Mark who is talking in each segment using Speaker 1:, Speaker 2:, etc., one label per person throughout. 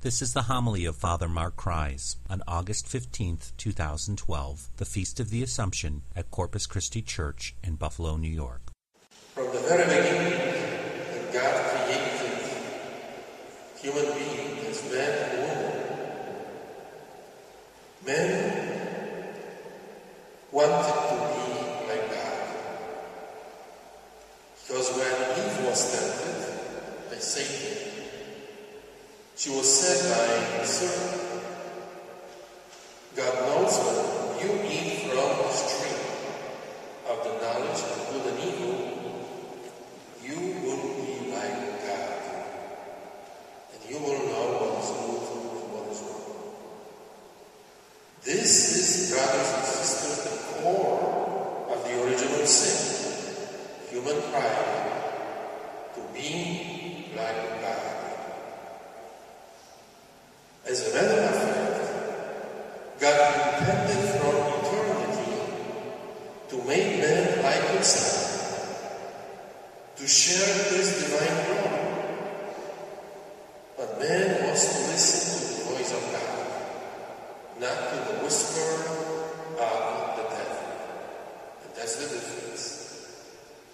Speaker 1: This is the homily of Father Mark Kreis on August 15th, 2012, the Feast of the Assumption at Corpus Christi Church in Buffalo, New York.
Speaker 2: From the very beginning, when God created human being as man and woman, man wanted to be like God. Because when Eve was tempted by Satan, she was said by the serpent, God knows when you eat from this tree of the knowledge of good and evil, you will be like God, and you will know what is good and what is wrong. This is, brothers and sisters, the core of the original sin, human pride, to be like God. As a matter of fact, God intended from eternity to make man like himself, to share his divine glory. But man was to listen to the voice of God, not to the whisper of the devil. And that's the difference.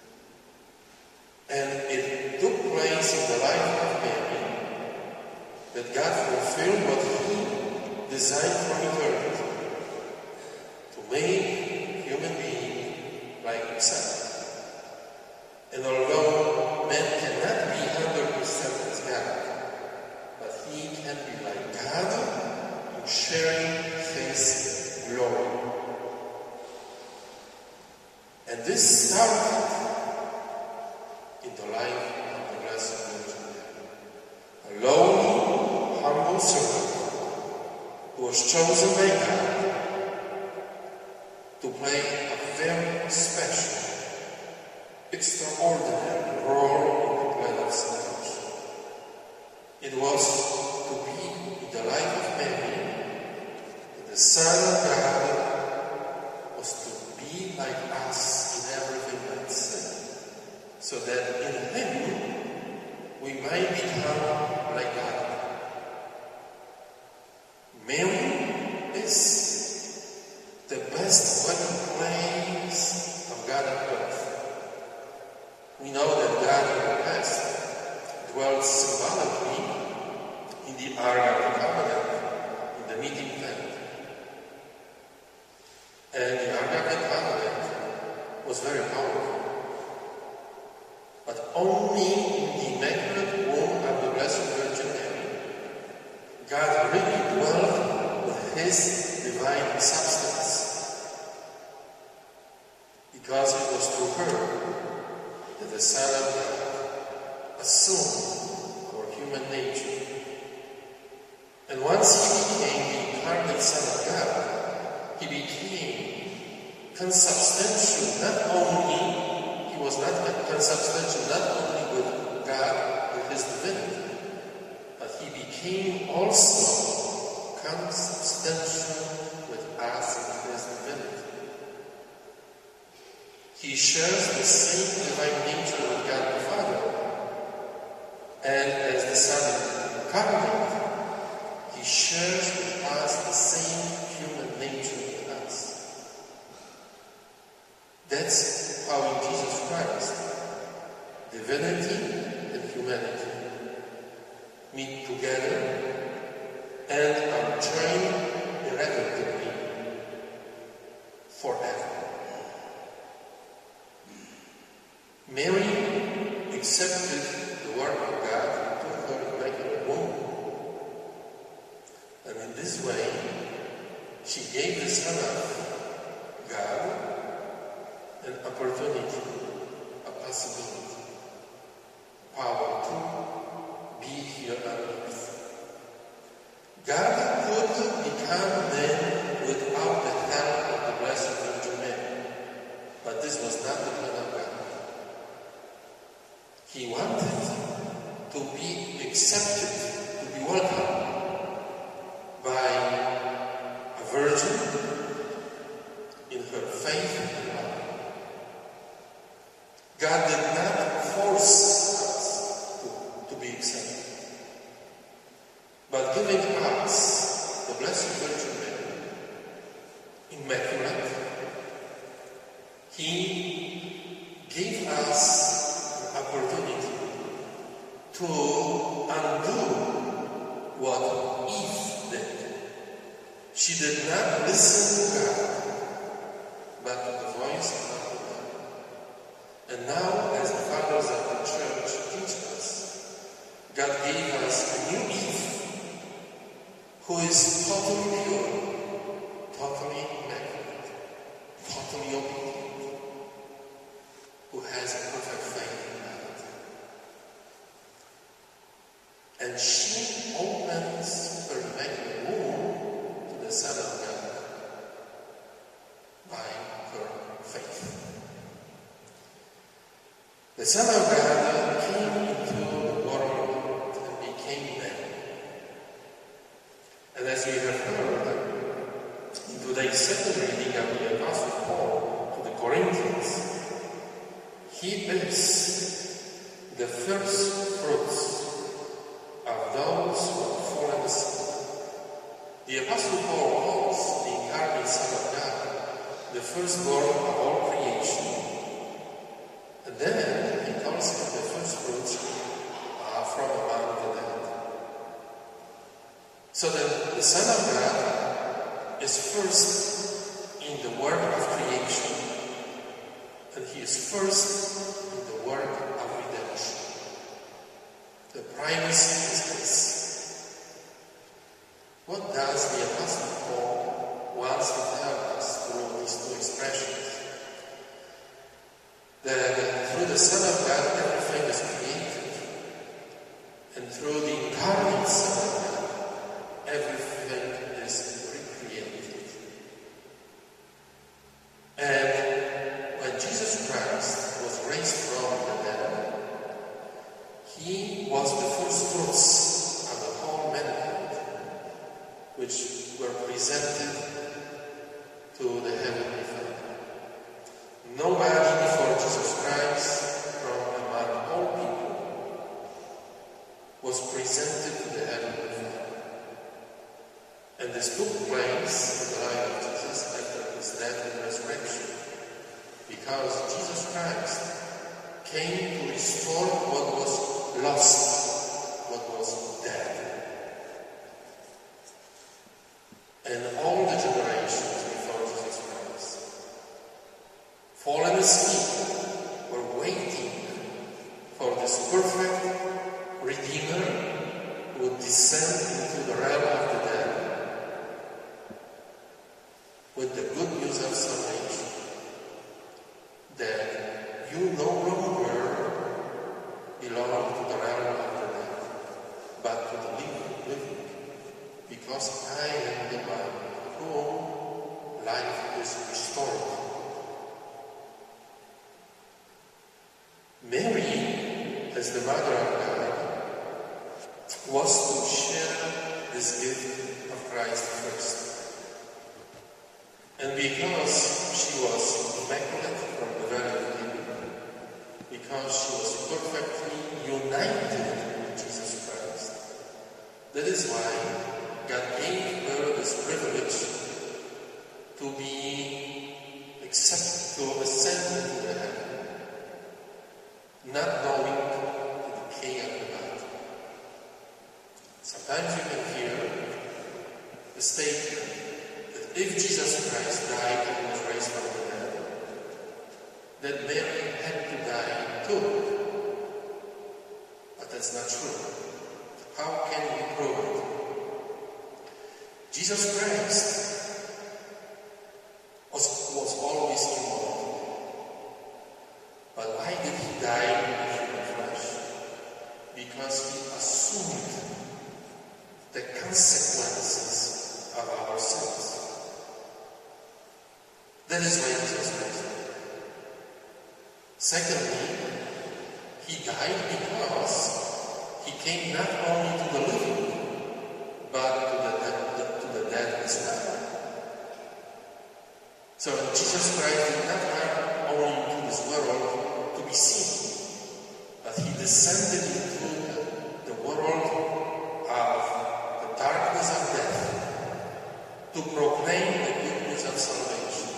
Speaker 2: And it took place in the life of Mary that God fulfilled what He designed from eternity, to make human being like Himself. And although man cannot be 100% as God, but he can be like God in sharing His glory. And this started in the life of the Blessed Virgin Mary, a lowly, humble servant who was chosen by God to play a very special, extraordinary role in the plan of salvation. It was to be in the life of Mary, that the Son of God was to be like us in everything but sin, so that in Him we might become like God. Mary is the best dwelling place of God on earth. We know that God in the past dwelt symbolically in the Ark of the Covenant, in the meeting tent. And the Ark of the Covenant was very powerful. But only in the Immaculate Womb of the Blessed Virgin Mary, God really dwelt with His divine substance, because it was through her that the Son of God assumed for human nature. And once He became the incarnate Son of God, He became consubstantial not only was not consubstantial not only with God, with His divinity, but He became also consubstantial with us in His divinity. He shares the same divine nature with God the Father, and as the Son incarnate, He shares with us the same human nature with us. That's how in Jesus Christ, divinity and humanity meet together and are joined irrevocably forever. Mary accepted the work of God and took her Immaculate Womb. And in this way, she gave the Son of God an opportunity, a possibility, power to be here on earth. God could become man without the help of the Blessed Virgin Mary, but this was not the plan of God. He wanted to be accepted, to be welcomed by a virgin in her faith and love. God did not force us to be accepted. But giving us the Blessed Virgin Mary, Immaculate, He gave us an opportunity to undo what Eve did. She did not listen to God, but to the voice of God. And now, as the fathers of the Church teach us, God gave us a new Eve, who is totally pure, totally immaculate, totally obedient, who has a perfect faith in God. And she opens her immaculate womb to the Son of God by her faith. The Son of God came into the world and became man. And as we have heard in today's second reading of the Apostle Paul to the Corinthians, he is the first fruits of those who have fallen asleep. The Apostle Paul calls the incarnate Son of God the firstborn of all creation. And then he calls him the first fruits from among the dead. So that the Son of God is first in the work of creation, and he is first in the work of redemption. The primacy is his. What does the Apostle Paul want to tell us through these two expressions? That through the Son of God everything is created, and through the incarnate Son of God everything is recreated. And when Jesus Christ was raised from the dead, he was the first fruits of the whole mankind, which were presented to the Heavenly Father. Nobody before Jesus Christ from among all people was presented to the Heavenly Father. And this took place in the life of Jesus after his death and resurrection, because Jesus Christ came to restore what was lost, what was dead. And all the generations before Jesus Christ, fallen asleep, were waiting for this perfect Redeemer who would descend into the realm of the dead with the good news of salvation, that you no longer belong to the realm of the dead, but to the living, because I am the one to whom life is restored. Mary, as the Mother of God, was to share this gift of Christ first. And because she was immaculate from the very beginning, because she was perfectly united with Jesus Christ, that is why God gave her this privilege to be accepted, to ascend into the heaven, not knowing the decay of the body. Sometimes you can hear the statement that if Jesus Christ died and was raised from the dead, that Mary had to die too. But that's not true. How can we prove it? Jesus Christ was always immortal. But why did he die in human flesh? Because he assumed the consequences of our sins. That is why he was raised. Secondly, he died because he came not only to the living, but to the dead as well. So Jesus Christ did not come only into this world to be seen, but he descended into the world of the dark to proclaim the good news of salvation.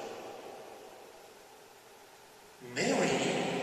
Speaker 2: Mary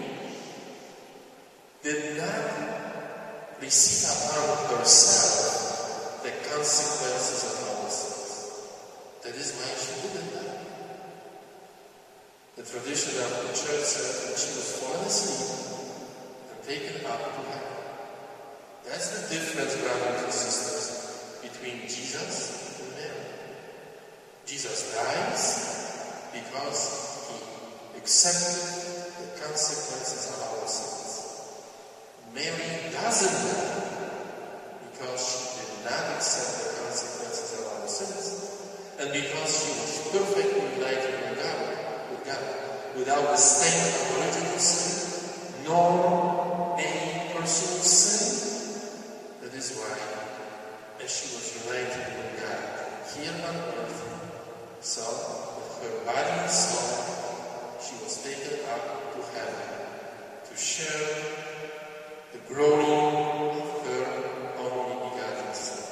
Speaker 2: did not receive upon herself the consequences of our sins. That is why she didn't die. The tradition of the church says that she was fallen asleep and taken up to heaven. That's the difference, brothers and sisters, between Jesus and Mary. Jesus dies because he accepted the consequences of our sins. Mary doesn't die because she did not accept the consequences of our sins, and because she was perfectly united with God, without the stain of original sin, nor any personal sin. That is why, as she was united with God here on earth, so with her body and soul, she was taken up to heaven to share the glory of her only begotten Son.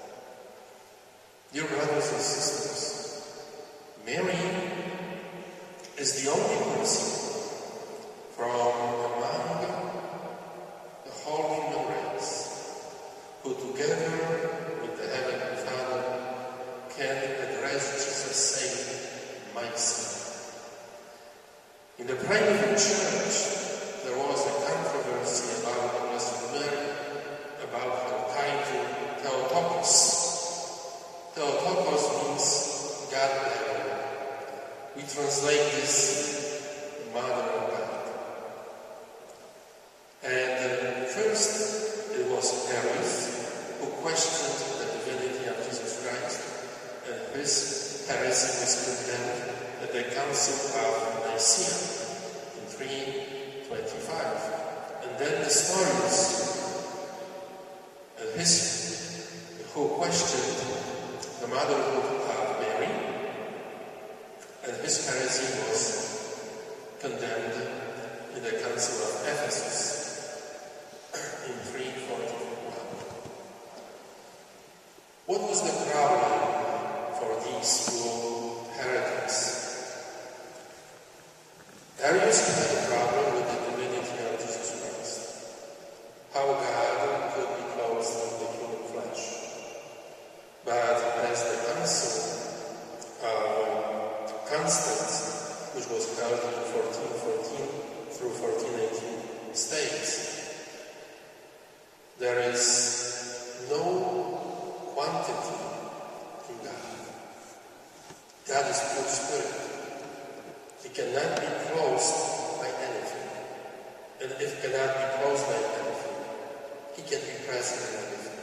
Speaker 2: Dear brothers and sisters, Mary is the only person from among the whole human race who, together with the Heavenly Father, can address Jesus saying, "My Son." In the primitive church, there was a controversy about the Blessed Mary, about her title, Theotokos. Theotokos means God-bearer. We translate this Mother of God. And first, it was Paris who questioned the divinity of Jesus Christ, and his heresy was condemned at the Council of Nicaea in 325. And then Nestorius, who questioned the motherhood of Mary, and his heresy was condemned in the Council of Ephesus in 341. What was the problem for these two heretics? Arius had a problem with the divinity of Jesus Christ. How God could be clothed in the human flesh. But as the Council of Constance, which was held in 1414 through 1418, states, there is no quantity in God. God is pure spirit. He cannot be closed by anything. And if he cannot be closed by anything, he can be present in everything.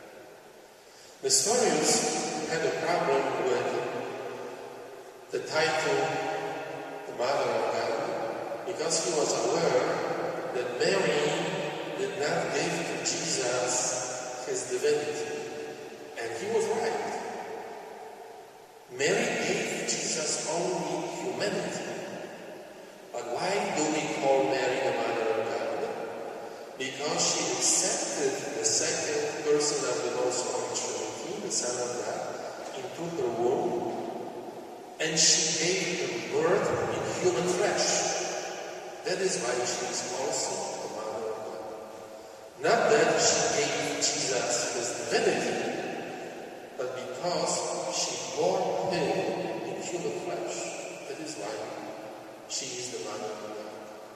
Speaker 2: Nestorius had a problem with the title, the Mother of God, because he was aware that Mary did not give to Jesus his divinity. And he was right. Mary gave Jesus only humanity. But why do we call Mary the Mother of God? Because she accepted the second person of the Most Holy Trinity, the Son of God, into her womb, and she gave him birth in human flesh. That is why she is also the Mother of God. Not that she gave Jesus his divinity, but because she bore him in human flesh. That is why she is the Mother of God.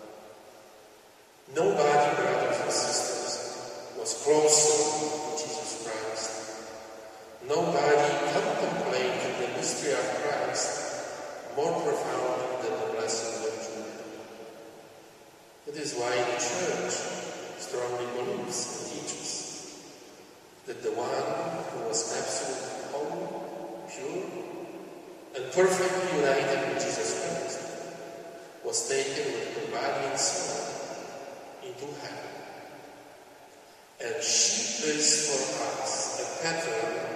Speaker 2: Nobody, brothers and sisters, was closer to Jesus Christ. Nobody contemplated the mystery of Christ more profoundly than the Blessed Virgin Mary. That is why the Church strongly believes and teaches that the one who was absolutely holy, pure, and perfectly united with Jesus Christ was taken with her body and soul into heaven. And she is for us a pattern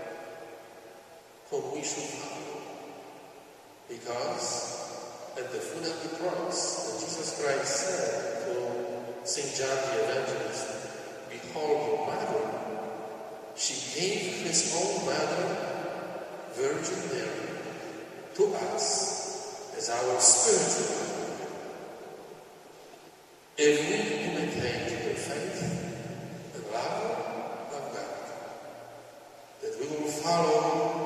Speaker 2: whom we should follow. Because at the foot of the cross, that Jesus Christ said to St. John the Evangelist, "Behold your mother." She gave his own mother Virgin Mary to us as our spiritual mother. If we imitate the faith and love of God, that we will follow